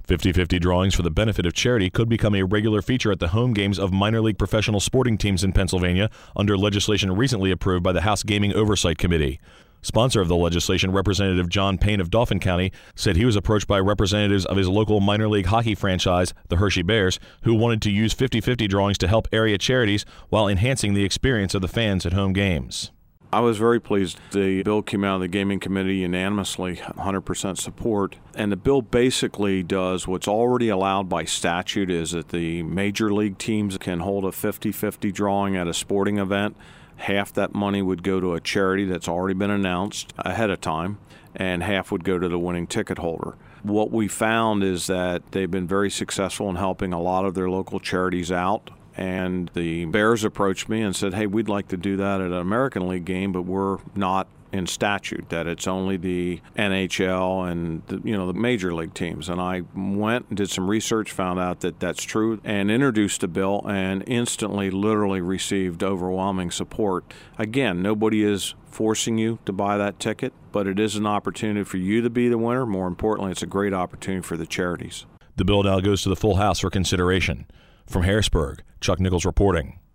50/50 drawings for the benefit of charity could become a regular feature at the home games of minor league professional sporting teams in Pennsylvania under legislation recently approved by the House Gaming Oversight Committee. Sponsor of the legislation, Representative John Payne of Dauphin County, said he was approached by representatives of his local minor league hockey franchise, the Hershey Bears, who wanted to use 50/50 drawings to help area charities while enhancing the experience of the fans at home games. I was very pleased. The bill came out of the Gaming Committee unanimously, 100% support. And the bill basically does what's already allowed by statute, is that the major league teams can hold a 50/50 drawing at a sporting event. Half that money would go to a charity that's already been announced ahead of time, and half would go to the winning ticket holder. What we found is that they've been very successful in helping a lot of their local charities out. And the Bears approached me and said, hey, we'd like to do that at an American League game, but we're not in statute, that it's only the NHL and the major league teams. And I went and did some research, found out that that's true, and introduced a bill and instantly literally received overwhelming support. Again, nobody is forcing you to buy that ticket, but it is an opportunity for you to be the winner. More importantly, it's a great opportunity for the charities. The bill now goes to the full House for consideration. From Harrisburg, Chuck Nichols reporting.